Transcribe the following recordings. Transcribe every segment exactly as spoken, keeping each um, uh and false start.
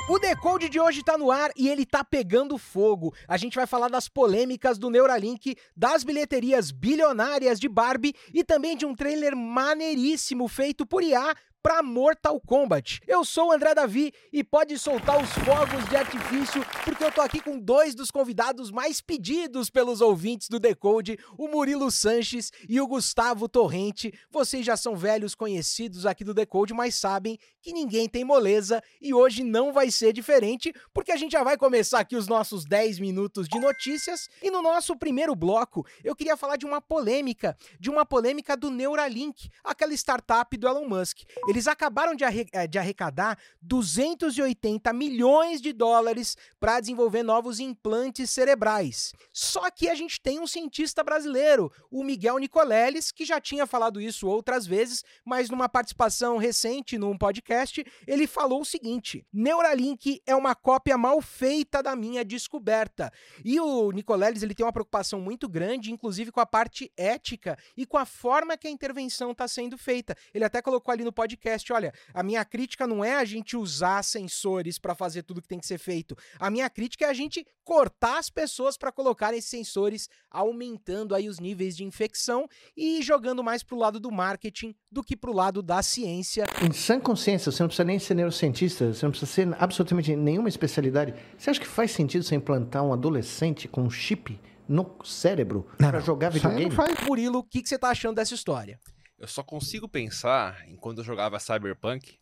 O Decode de hoje tá no ar e ele tá pegando fogo. A gente vai falar das polêmicas do Neuralink, das bilheterias bilionárias de Barbie e também de um trailer maneiríssimo feito por I A pra Mortal Kombat. Eu sou o André Davi e pode soltar os fogos de artifício porque eu tô aqui com dois dos convidados mais pedidos pelos ouvintes do Decode, o Murilo Sanches e o Gustavo Torrente. Vocês já são velhos conhecidos aqui do Decode, mas sabem que ninguém tem moleza e hoje não vai ser diferente porque a gente já vai começar aqui os nossos dez minutos de notícias e no nosso primeiro bloco eu queria falar de uma polêmica, de uma polêmica do Neuralink, aquela startup do Elon Musk. Eles acabaram de, arre- de arrecadar duzentos e oitenta milhões de dólares para desenvolver novos implantes cerebrais. Só que a gente tem um cientista brasileiro, o Miguel Nicoleles, que já tinha falado isso outras vezes, mas numa participação recente num podcast, ele falou o seguinte: Neuralink é uma cópia mal feita da minha descoberta. E o Nicoleles, ele tem uma preocupação muito grande, inclusive com a parte ética e com a forma que a intervenção está sendo feita. Ele até colocou ali no podcast: olha, a minha crítica não é a gente usar sensores para fazer tudo que tem que ser feito. A minha crítica é a gente cortar as pessoas para colocar esses sensores, aumentando aí os níveis de infecção e jogando mais pro lado do marketing do que pro lado da ciência. Em sã consciência, você não precisa nem ser neurocientista, você não precisa ser absolutamente nenhuma especialidade. Você acha que faz sentido você implantar um adolescente com um chip no cérebro para jogar videogame? Faz. Murilo, o que, que você tá achando dessa história? Eu só consigo pensar em quando eu jogava Cyberpunk,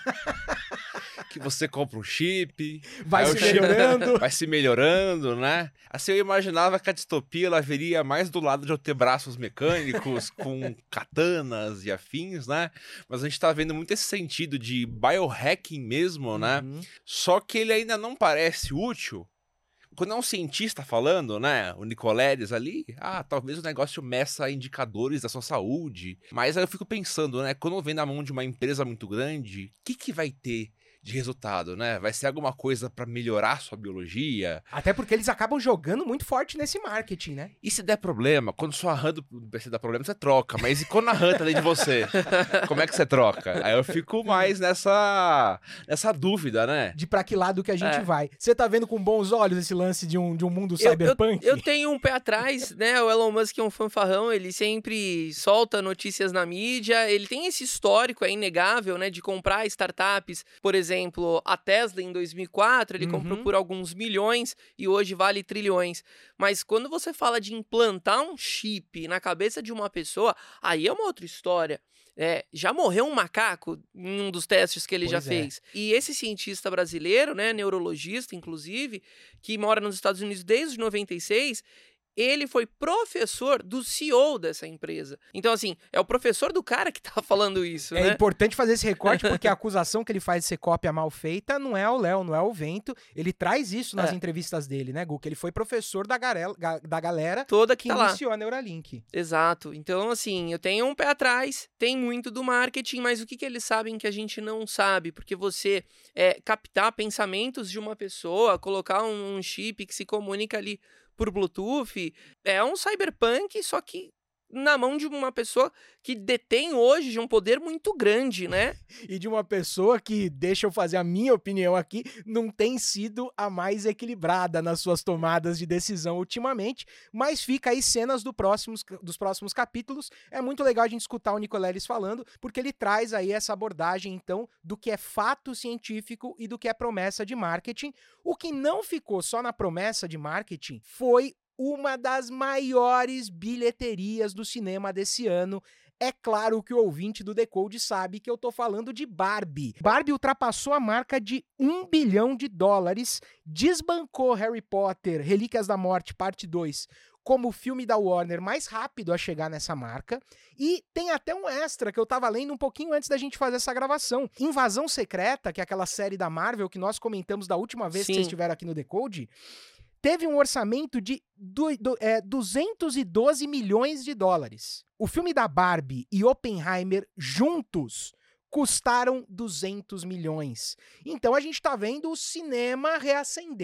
que você compra um chip, vai se chip melhorando, vai se melhorando, né? Assim, eu imaginava que a distopia ela viria mais do lado de eu ter braços mecânicos com katanas e afins, né? Mas a gente tá vendo muito esse sentido de biohacking mesmo, né? Uhum. Só que ele ainda não parece útil. Quando é um cientista falando, né, o Nicoleles ali, ah, talvez o negócio meça indicadores da sua saúde. Mas aí eu fico pensando, né, quando vem na mão de uma empresa muito grande, o que que vai ter de resultado, né? Vai ser alguma coisa pra melhorar sua biologia? Até porque eles acabam jogando muito forte nesse marketing, né? E se der problema, quando sua RAM do P C dá problema, você troca. Mas e quando a RAM tá dentro de você? Como é que você troca? Aí eu fico mais nessa, nessa dúvida, né? De pra que lado que a gente É. vai. Você tá vendo com bons olhos esse lance de um, de um mundo Eu- cyberpunk? Eu, eu tenho um pé atrás, né? O Elon Musk é um fanfarrão, ele sempre solta notícias na mídia, ele tem esse histórico, é inegável, né? De comprar startups, por exemplo, a Tesla em dois mil e quatro, ele Uhum. comprou por alguns milhões e hoje vale trilhões. Mas quando você fala de implantar um chip na cabeça de uma pessoa, aí é uma outra história. É, já morreu um macaco em um dos testes que ele já Pois é. fez. E esse cientista brasileiro, né, neurologista, inclusive, que mora nos Estados Unidos desde noventa e seis, ele foi professor do C E O dessa empresa. Então, assim, é o professor do cara que tá falando isso, É né? importante fazer esse recorte porque a acusação que ele faz de ser cópia mal feita não é o Léo, não é o Vento. Ele traz isso nas É. entrevistas dele, né, Gu? Que ele foi professor da, garela, ga- da galera Toda que que tá lá. iniciou a Neuralink. Exato. Então, assim, eu tenho um pé atrás, tem muito do marketing, mas o que, que eles sabem que a gente não sabe? Porque você é, captar pensamentos de uma pessoa, colocar um, um chip que se comunica ali por Bluetooth, é um cyberpunk, só que na mão de uma pessoa que detém hoje de um poder muito grande, né? E de uma pessoa que, deixa eu fazer a minha opinião aqui, não tem sido a mais equilibrada nas suas tomadas de decisão ultimamente, mas fica aí cenas do próximos, dos próximos capítulos. É muito legal a gente escutar o Nicoleles falando, porque ele traz aí essa abordagem, então, do que é fato científico e do que é promessa de marketing. O que não ficou só na promessa de marketing foi uma das maiores bilheterias do cinema desse ano. É claro que o ouvinte do Decode sabe que eu tô falando de Barbie. Barbie ultrapassou a marca de um bilhão de dólares, desbancou Harry Potter, Relíquias da Morte, parte dois, como o filme da Warner mais rápido a chegar nessa marca. E tem até um extra que eu tava lendo um pouquinho antes da gente fazer essa gravação. Invasão Secreta, que é aquela série da Marvel que nós comentamos da última vez Sim. que vocês estiveram aqui no Decode, teve um orçamento de du- du- é, duzentos e doze milhões de dólares. O filme da Barbie e Oppenheimer juntos custaram duzentos milhões. Então a gente tá vendo o cinema reacender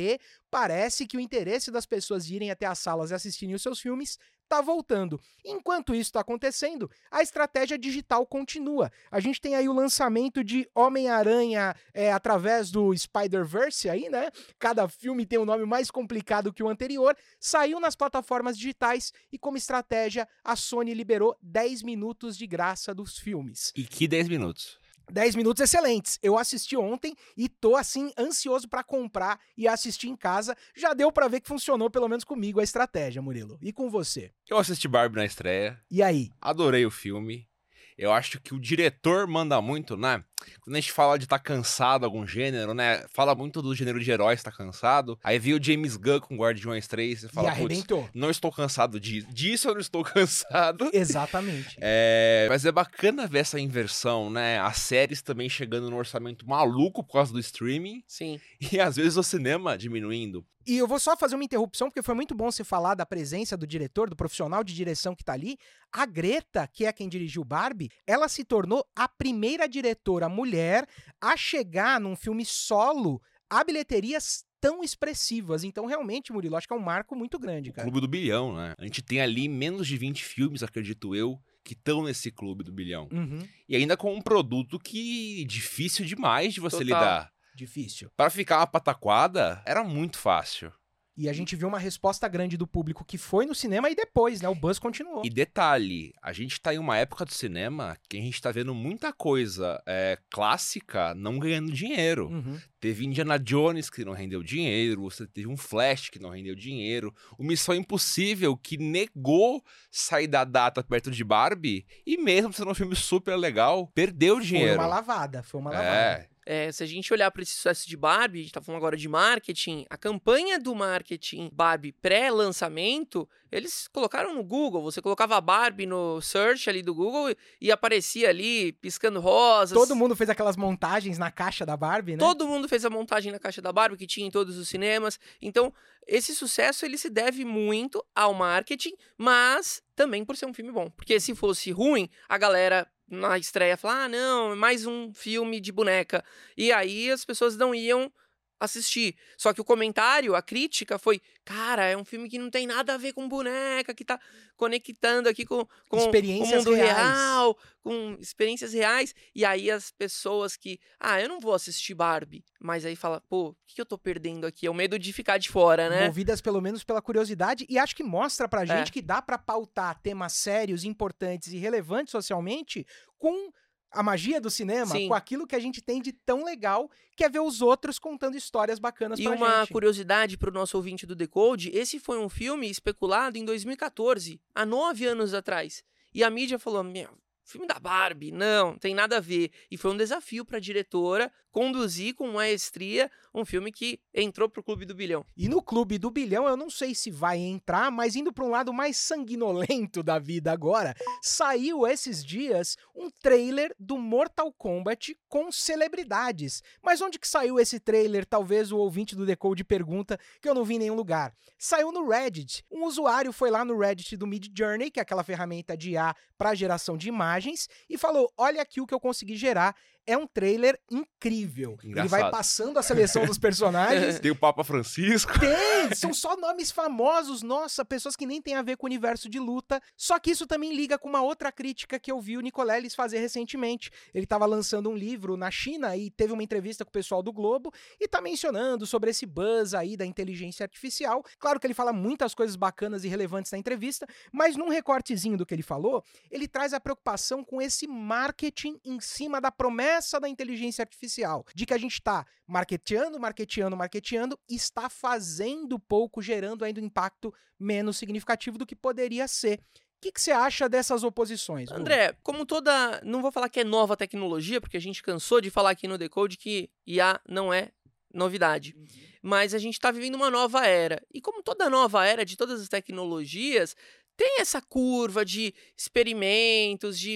parece que o interesse das pessoas de irem até as salas e assistirem os seus filmes tá voltando. Enquanto isso está acontecendo, a estratégia digital continua. A gente tem aí o lançamento de Homem-Aranha é, através do Spider-Verse aí, né? Cada filme tem um nome mais complicado que o anterior. Saiu nas plataformas digitais e, como estratégia, a Sony liberou dez minutos de graça dos filmes. E que dez minutos? dez minutos excelentes. Eu assisti ontem e tô, assim, ansioso pra comprar e assistir em casa. Já deu pra ver que funcionou, pelo menos comigo, a estratégia, Murilo. E com você? Eu assisti Barbie na estreia. E aí? Adorei o filme. Eu acho que o diretor manda muito, né? Quando a gente fala de estar tá cansado algum gênero, né? Fala muito do gênero de heróis estar tá cansado. Aí veio o James Gunn com Guardiões três e fala, e arrebentou. Não estou cansado disso. Disso eu não estou cansado. Exatamente. É, mas é bacana ver essa inversão, né? As séries também chegando no orçamento maluco por causa do streaming. Sim. E às vezes o cinema diminuindo. E eu vou só fazer uma interrupção, porque foi muito bom você falar da presença do diretor, do profissional de direção que tá ali. A Greta, que é quem dirigiu Barbie, ela se tornou a primeira diretora mulher a chegar num filme solo a bilheterias tão expressivas. Então, realmente, Murilo, acho que é um marco muito grande, cara. O Clube do Bilhão, né? A gente tem ali menos de vinte filmes, acredito eu, que estão nesse Clube do Bilhão. Uhum. E ainda com um produto que difícil demais de você Total. lidar. Difícil. Para ficar uma pataquada, era muito fácil. E a gente viu uma resposta grande do público que foi no cinema e depois, né? O buzz continuou. E detalhe, a gente tá em uma época do cinema que a gente tá vendo muita coisa é, clássica não ganhando dinheiro. Uhum. Teve Indiana Jones que não rendeu dinheiro, você teve um Flash que não rendeu dinheiro, o Missão Impossível que negou sair da data perto de Barbie e mesmo sendo um filme super legal, perdeu dinheiro. Foi uma lavada, foi uma lavada. É. É, se a gente olhar para esse sucesso de Barbie, a gente tá falando agora de marketing, a campanha do marketing Barbie pré-lançamento, eles colocaram no Google, você colocava Barbie no search ali do Google e aparecia ali piscando rosas. Todo mundo fez aquelas montagens na caixa da Barbie, né? Todo mundo fez a montagem na caixa da Barbie que tinha em todos os cinemas. Então, esse sucesso ele se deve muito ao marketing, mas também por ser um filme bom. Porque se fosse ruim, a galera na estreia falar, ah, não, é mais um filme de boneca. E aí as pessoas não iam assistir. Só que o comentário, a crítica foi, cara, é um filme que não tem nada a ver com boneca, que tá conectando aqui com, com experiências o mundo reais. real, com experiências reais. E aí as pessoas que, ah, eu não vou assistir Barbie, mas aí fala, pô, o que eu tô perdendo aqui? É o medo de ficar de fora, né? Movidas pelo menos pela curiosidade, e acho que mostra pra gente É. que dá pra pautar temas sérios, importantes e relevantes socialmente com a magia do cinema, Sim. com aquilo que a gente tem de tão legal, que é ver os outros contando histórias bacanas E pra uma gente. curiosidade pro nosso ouvinte do Decode, esse foi um filme especulado em dois mil e quatorze, há nove anos atrás. E a mídia falou, meu, filme da Barbie, não, tem nada a ver. E foi um desafio pra diretora conduzir com maestria um filme que entrou pro Clube do Bilhão. E no Clube do Bilhão, eu não sei se vai entrar, mas indo para um lado mais sanguinolento da vida agora, saiu esses dias um trailer do Mortal Kombat com celebridades. Mas onde que saiu esse trailer? Talvez o ouvinte do Decode pergunta, que eu não vi em nenhum lugar. Saiu no Reddit. Um usuário foi lá no Reddit do Midjourney, que é aquela ferramenta de I A para geração de imagens, e falou, olha aqui o que eu consegui gerar. É um trailer incrível. Ele vai Engraçado. passando a seleção dos personagens. Tem o Papa Francisco. Tem! São só nomes famosos, nossa, pessoas que nem têm a ver com o universo de luta. Só que isso também liga com uma outra crítica que eu vi o Nicoleles fazer recentemente. Ele estava lançando um livro na China e teve uma entrevista com o pessoal do Globo e tá mencionando sobre esse buzz aí da inteligência artificial. Claro que ele fala muitas coisas bacanas e relevantes na entrevista, mas num recortezinho do que ele falou, ele traz a preocupação com esse marketing em cima da promessa da inteligência artificial, de que a gente está marketeando, marketeando, marketeando e está fazendo pouco, gerando ainda um impacto menos significativo do que poderia ser. O que, que você acha dessas oposições? Gu? André, como toda... Não vou falar que é nova tecnologia, porque a gente cansou de falar aqui no Decode que I A não é novidade. Mas a gente está vivendo uma nova era. E como toda nova era de todas as tecnologias, tem essa curva de experimentos, de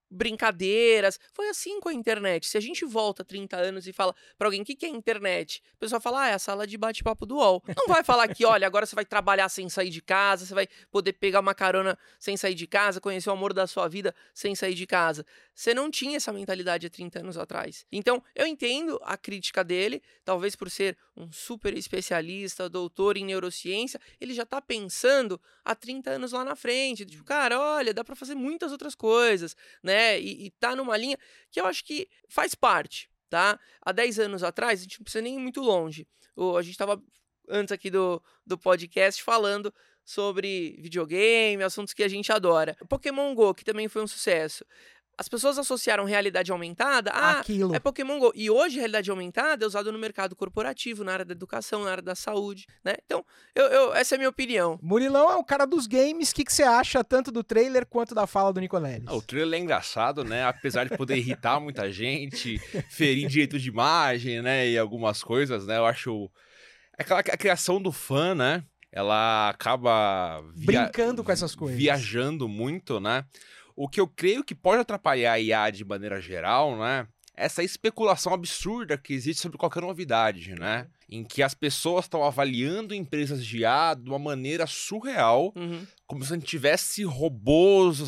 brincadeiras. Foi assim com a internet. Se a gente volta trinta anos e fala pra alguém o que, que é internet, o pessoal fala, ah, é a sala de bate-papo do U O L. Não vai falar que, olha, agora você vai trabalhar sem sair de casa, você vai poder pegar uma carona sem sair de casa, conhecer o amor da sua vida sem sair de casa. Você não tinha essa mentalidade há trinta anos atrás. Então, eu entendo a crítica dele, talvez por ser um super especialista, doutor em neurociência, ele já tá pensando há trinta anos lá na frente. Tipo, cara, olha, dá pra fazer muitas outras coisas, né? E, e tá numa linha que eu acho que faz parte, tá? Há dez anos atrás, a gente não precisa nem ir muito longe. O, a gente tava antes aqui do, do podcast falando sobre videogame, assuntos que a gente adora. Pokémon Go, que também foi um sucesso. As pessoas associaram realidade aumentada a Aquilo. é Pokémon Go. E hoje, realidade aumentada é usado no mercado corporativo, na área da educação, na área da saúde, né? Então, eu, eu, essa é a minha opinião. Murilão é o cara dos games. O que, que você acha tanto do trailer quanto da fala do Nicoleles? Ah, o trailer é engraçado, né? Apesar de poder irritar muita gente, ferir direito de imagem, né? E algumas coisas, né? Eu acho... Aquela a criação do fã, né? Ela acaba... Via... Brincando com essas coisas. Viajando muito, né? O que eu creio que pode atrapalhar a I A de maneira geral, né? Essa especulação absurda que existe sobre qualquer novidade, né? Em que as pessoas estão avaliando empresas de I A de uma maneira surreal, Uhum. como se a gente tivesse robôs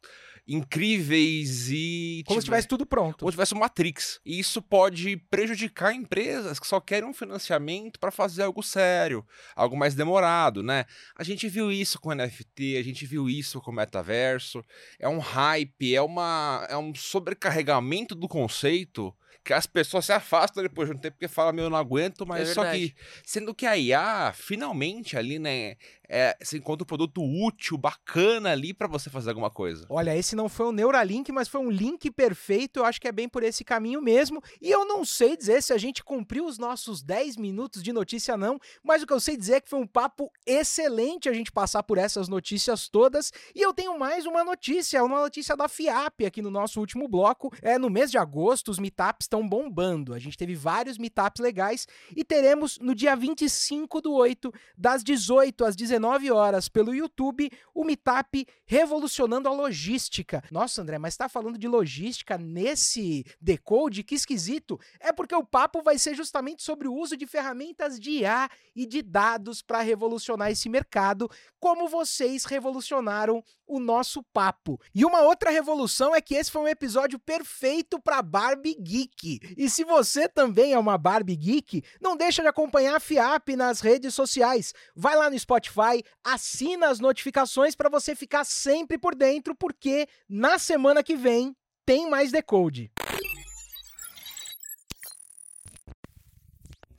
incríveis e... Como se tivesse tudo pronto. Como se tivesse um Matrix. E isso pode prejudicar empresas que só querem um financiamento para fazer algo sério, algo mais demorado, né? A gente viu isso com N F T, a gente viu isso com o metaverso. É um hype, é, uma, é um sobrecarregamento do conceito que as pessoas se afastam depois de um tempo porque falam, meu, eu não aguento, mas É só verdade. que, sendo que a I A, finalmente ali, né, é, você encontra um produto útil, bacana ali para você fazer alguma coisa. Olha, esse não foi um Neuralink, mas foi um link perfeito. Eu acho que é bem por esse caminho mesmo. E eu não sei dizer se a gente cumpriu os nossos dez minutos de notícia, não. Mas o que eu sei dizer é que foi um papo excelente a gente passar por essas notícias todas. E eu tenho mais uma notícia, uma notícia da FIAP aqui no nosso último bloco. É, no mês de agosto, os meetups estão bombando. A gente teve vários meetups legais e teremos no dia vinte e cinco do oito, das dezoito às dezenove horas, pelo YouTube, o meetup Revolucionando a Logística. Nossa, André, mas tá falando de logística nesse Decode? Que esquisito. É porque o papo vai ser justamente sobre o uso de ferramentas de I A e de dados para revolucionar esse mercado, como vocês revolucionaram o nosso papo. E uma outra revolução é que esse foi um episódio perfeito para Barbie Geek. E se você também é uma Barbie Geek, não deixa de acompanhar a FIAP nas redes sociais. Vai lá no Spotify, assina as notificações para você ficar sempre por dentro, porque na semana que vem tem mais Decode.